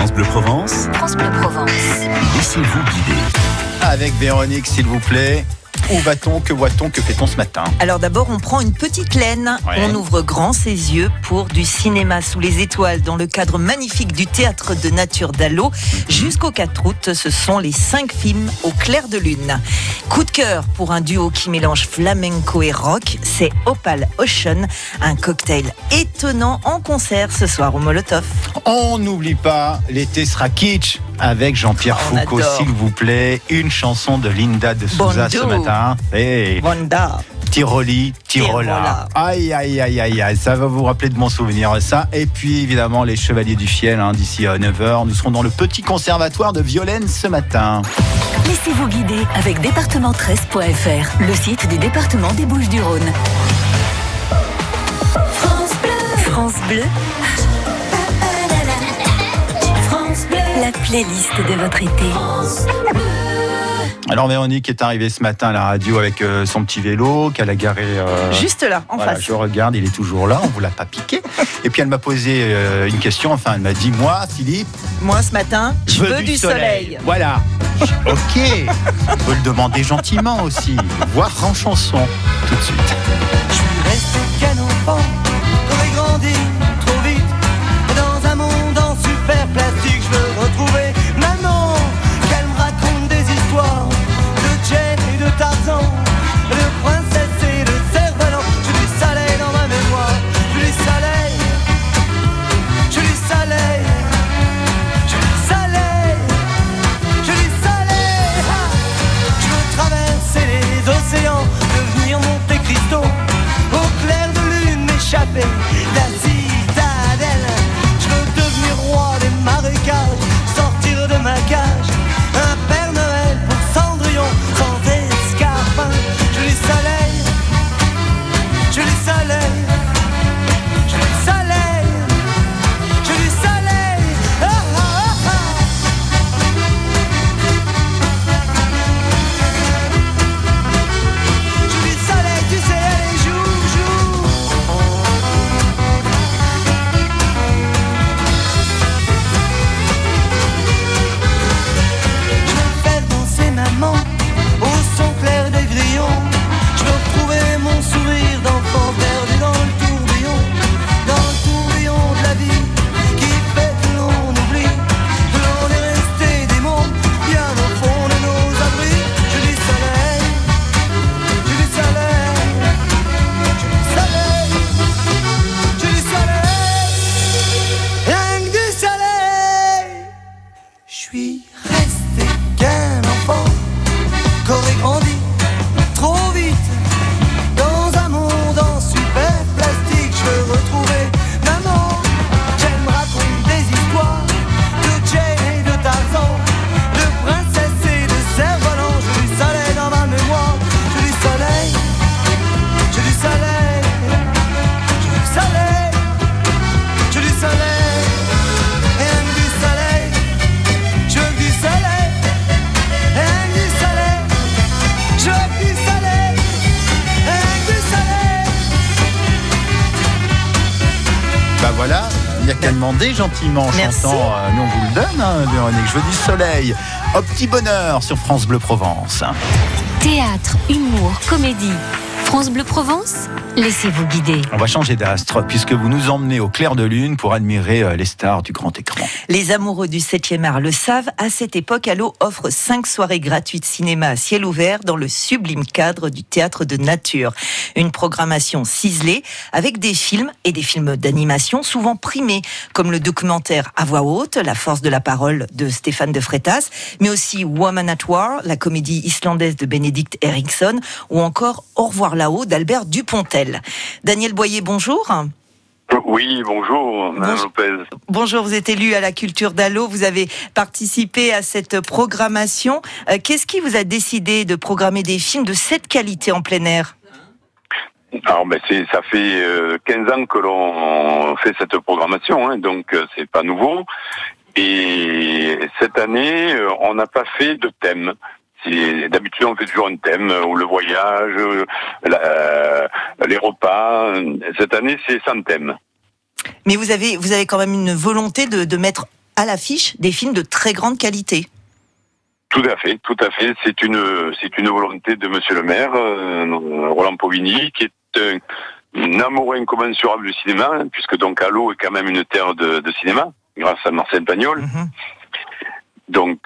France Bleu Provence. France Bleu Provence. Laissez-vous guider. Avec Véronique, s'il vous plaît. Où va-t-on? Que voit-on? Que fait-on ce matin? Alors d'abord, on prend une petite laine. Ouais. On ouvre grand ses yeux pour du cinéma sous les étoiles dans le cadre magnifique du Théâtre de Nature d'Allo. Jusqu'au 4 août, ce sont les 5 films au clair de lune. Coup de cœur pour un duo qui mélange flamenco et rock, c'est Opal Ocean, un cocktail étonnant en concert ce soir au Molotov. On n'oublie pas, l'été sera kitsch avec Jean-Pierre On Foucault, adore. s'il vous plaît. Une chanson de Linda de Souza ce Bonjour. matin. Hey. Wanda. Tiroli, Tirola. Tirola. Aïe, aïe, aïe, aïe, aïe. Ça va vous rappeler de bons souvenirs, ça. Et puis, évidemment, les Chevaliers du Fiel, d'ici 9h. Nous serons dans le petit conservatoire de Violaine ce matin. Laissez-vous guider avec département13.fr, le site du département des Bouches-du-Rhône. France Bleu. France Bleu. France Bleu. La playlist de votre été. Alors, Véronique est arrivée ce matin à la radio avec son petit vélo qu'elle a garé... Juste là, en Voilà, face. je regarde, il est toujours là, on vous l'a pas piqué. Et puis elle m'a posé une question, elle m'a dit, moi, Philippe, Moi, ce matin, je veux du soleil. Voilà. Ok. On peut le demander gentiment aussi, voire en chanson, tout de suite. Je suis resté qu'un enfant, j'aurais grandi trop vite. Dans un monde en super plastique, je veux retrouver maman, qu'elle me raconte des histoires de Jen et de Tarzan, de princesse et de cerf-volant. Je du soleil dans ma mémoire, je du soleil, je du soleil, je du soleil, je du soleil. Ah, je veux traverser les océans, devenir Monte Cristo, au clair de lune m'échapper la citadelle. Je veux devenir roi des marécages, sortir de ma cage, un Père Noël pour Cendrillon, sans escarpin. Je du soleil, je du soleil, je du soleil, je du soleil. Ah, ah, ah, ah. Je du soleil, tu sais, allez, joue, joue. Je veux faire danser maman au son clair des grillons. Je veux retrouver mon sourire d'enfant perdu dans le tourbillon de la vie qui fait que l'on oublie que l'on est resté des mondes bien au fond de nos abris. Je dis soleil, je dis soleil, je dis soleil, je dis soleil, rien que du soleil. Je suis resté qu'un enfant, qu'aurait grandi trop vite. Dans un monde en super plastique, je veux retrouver maman. J'aime raconter des histoires de Jane et de Tarzan, de princesse et de cerf-volant. J'ai du soleil dans ma mémoire, j'ai du soleil, j'ai du soleil, j'ai du soleil, j'ai du soleil, rien que du soleil, je veux du soleil, rien que du soleil, je veux du soleil, rien que du soleil. Bah voilà, il n'y a qu'à demander gentiment en Merci. chantant. Nous on vous le donne, Véronique. Je veux du soleil. Au petit bonheur sur France Bleu Provence. Théâtre, humour, comédie. France Bleu Provence, laissez-vous guider. On va changer d'astre puisque vous nous emmenez au clair de lune pour admirer les stars du grand écran. Les amoureux du 7e art le savent, à cette époque, Allo offre 5 soirées gratuites cinéma à ciel ouvert dans le sublime cadre du Théâtre de Nature. Une programmation ciselée avec des films et des films d'animation souvent primés, comme le documentaire À voix haute, La force de la parole de Stéphane de Freitas, mais aussi Woman at War, la comédie islandaise de Benedict Eriksson, ou encore Au revoir là-haut d'Albert Dupontel. Daniel Boyer, bonjour. Oui, bonjour, Mme Bonjour. Lopez. Bonjour, vous êtes élu à la culture d'Allo, vous avez participé à cette programmation. Qu'est-ce qui vous a décidé de programmer des films de cette qualité en plein air ? Alors, ça fait 15 ans que l'on fait cette programmation, donc c'est pas nouveau. Et cette année, on n'a pas fait de thème. D'habitude, on fait toujours un thème, ou le voyage, les repas. Cette année, c'est sans thème. Mais vous avez quand même une volonté de mettre à l'affiche des films de très grande qualité. Tout à fait. C'est une volonté de Monsieur le maire, Roland Pauvigny, qui est un amoureux incommensurable du cinéma, puisque donc Allo est quand même une terre de cinéma, grâce à Marcel Pagnol. Donc,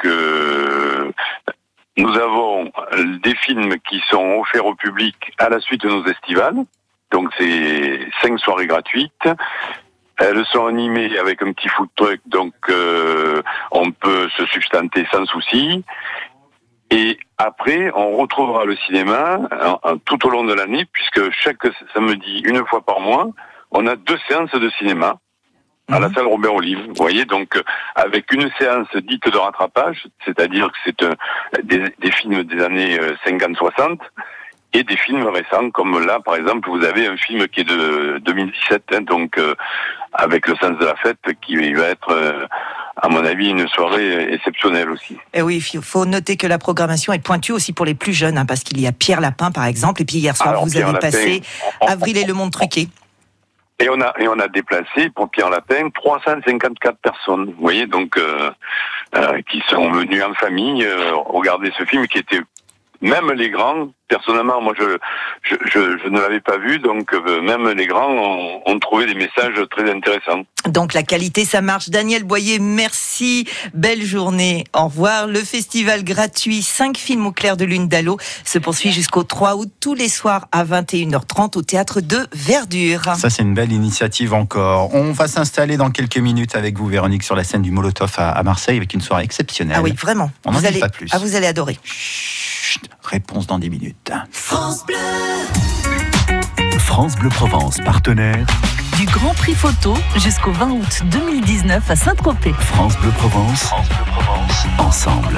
nous avons des films qui sont offerts au public à la suite de nos estivales. Donc, c'est 5 soirées gratuites. Elles sont animées avec un petit food truck, donc on peut se substanter sans souci. Et après, on retrouvera le cinéma tout au long de l'année, puisque chaque samedi, une fois par mois, on a 2 séances de cinéma à la salle Robert Olive. Vous voyez, donc avec une séance dite de rattrapage, c'est-à-dire que c'est des films des années 50-60, et des films récents, comme là, par exemple, vous avez un film qui est de 2017, donc avec Le sens de la fête, qui va être, à mon avis, une soirée exceptionnelle aussi. Et oui, il faut noter que la programmation est pointue aussi pour les plus jeunes, parce qu'il y a Pierre Lapin, par exemple, et puis hier soir, vous avez passé Avril et le monde truqué. Et on a déplacé pour Pierre Lapin 354 personnes, vous voyez, donc qui sont venues en famille regarder ce film qui était, même les grands, personnellement, moi je ne l'avais pas vu, donc même les grands ont trouvé des messages très intéressants. Donc la qualité, ça marche. Daniel Boyer, merci, belle journée, au revoir. Le festival gratuit 5 films au clair de lune d'Allo se poursuit jusqu'au 3 août, tous les soirs à 21h30 au théâtre de Verdure. Ça, c'est une belle initiative encore. On va s'installer dans quelques minutes avec vous, Véronique, sur la scène du Molotov à Marseille, avec une soirée exceptionnelle. Ah oui, vraiment. On n'en dit pas plus. Ah, vous allez adorer. Chut, réponse dans 10 minutes. France Bleu. France Bleu Provence, partenaire. Du Grand Prix Photo jusqu'au 20 août 2019 à Saint-Tropez. France Bleu Provence. France Bleu Provence. Ensemble.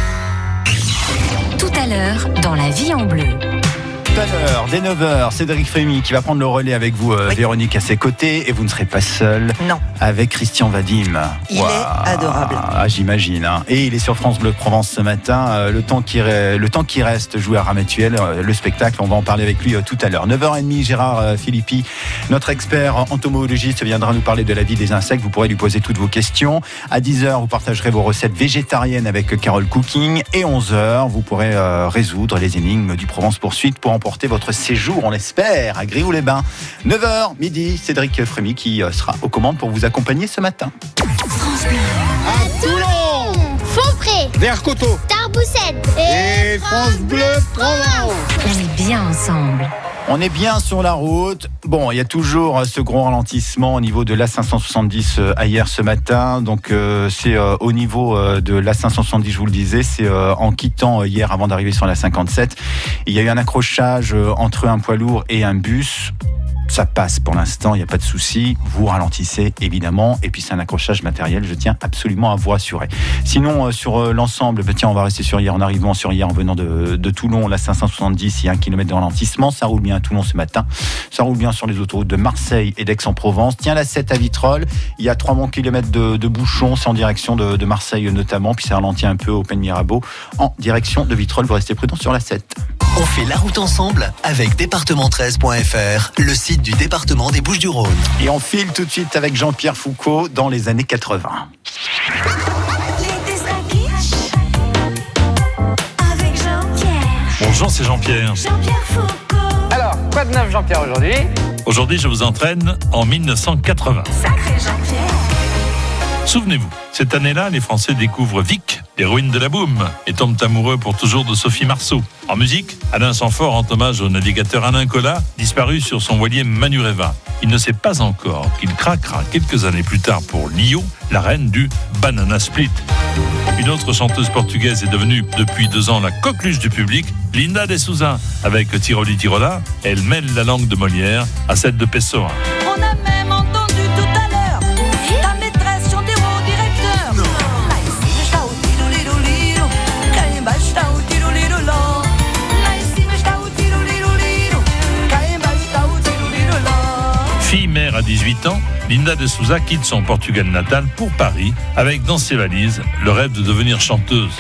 Tout à l'heure, dans La Vie en Bleu. Tout à l'heure, dès 9h, Cédric Frémy qui va prendre le relais avec vous, oui. Véronique, à ses côtés. Et vous ne serez pas seul. Non. Avec Christian Vadim. Il est adorable. Ah, j'imagine. Hein. Et il est sur France Bleu Provence ce matin. Le temps qui reste joué à Ramatuelle, le spectacle, on va en parler avec lui tout à l'heure. 9h30, Gérard Philippi, notre expert entomologiste, viendra nous parler de la vie des insectes. Vous pourrez lui poser toutes vos questions. À 10h, vous partagerez vos recettes végétariennes avec Carole Cooking. Et 11h, vous pourrez résoudre les énigmes du Provence Poursuite pour emporter votre séjour, on l'espère, à Grioux-les-Bains. 9h, midi, Cédric Frémy qui sera aux commandes pour vous accompagner ce matin. À Toulon, Fonpré, Vercoteau, Tarboussette et France Bleu Provence. On est bien ensemble. On est bien sur la route. Bon, il y a toujours ce gros ralentissement au niveau de l'A570 hier ce matin. Donc c'est au niveau de l'A570, je vous le disais, c'est en quittant hier avant d'arriver sur la 57. Il y a eu un accrochage entre un poids lourd et un bus. Ça passe pour l'instant, il n'y a pas de souci. Vous ralentissez évidemment. Et puis c'est un accrochage matériel, je tiens absolument à vous rassurer. Sinon, sur l'ensemble, on va rester sur hier. En arrivant sur hier, en venant de Toulon, la 570, il y a 1 km de ralentissement. Ça roule bien à Toulon ce matin. Ça roule bien sur les autoroutes de Marseille et d'Aix-en-Provence. Tiens, la 7 à Vitrolles, il y a 3 bons kilomètres de bouchons. C'est en direction de Marseille notamment. Puis ça ralentit un peu au Pen Mirabeau. En direction de Vitrolles, vous restez prudents sur la 7. On fait la route ensemble avec département13.fr, le site du département des Bouches-du-Rhône. Et on file tout de suite avec Jean-Pierre Foucault dans les années 80. Avec Jean-Pierre. Bonjour, c'est Jean-Pierre. Jean-Pierre Foucault. Alors, quoi de neuf Jean-Pierre aujourd'hui? Aujourd'hui, je vous entraîne en 1980. Sacré Jean-Pierre. Souvenez-vous, cette année-là, les Français découvrent Vic, l'héroïne de la boum, et tombent amoureux pour toujours de Sophie Marceau. En musique, Alain Sanfort rend hommage au navigateur Alain Collat, disparu sur son voilier Manureva. Il ne sait pas encore qu'il craquera quelques années plus tard pour Lio, la reine du Banana Split. Une autre chanteuse portugaise est devenue depuis 2 ans la coqueluche du public, Linda de Souza. Avec Tiroli Tirola, elle mêle la langue de Molière à celle de Pessoa. On a même entendu tout à l'heure ta maîtresse chanter au directeur. Non. Fille mère à 18 ans, Linda de Souza quitte son Portugal natal pour Paris avec dans ses valises le rêve de devenir chanteuse.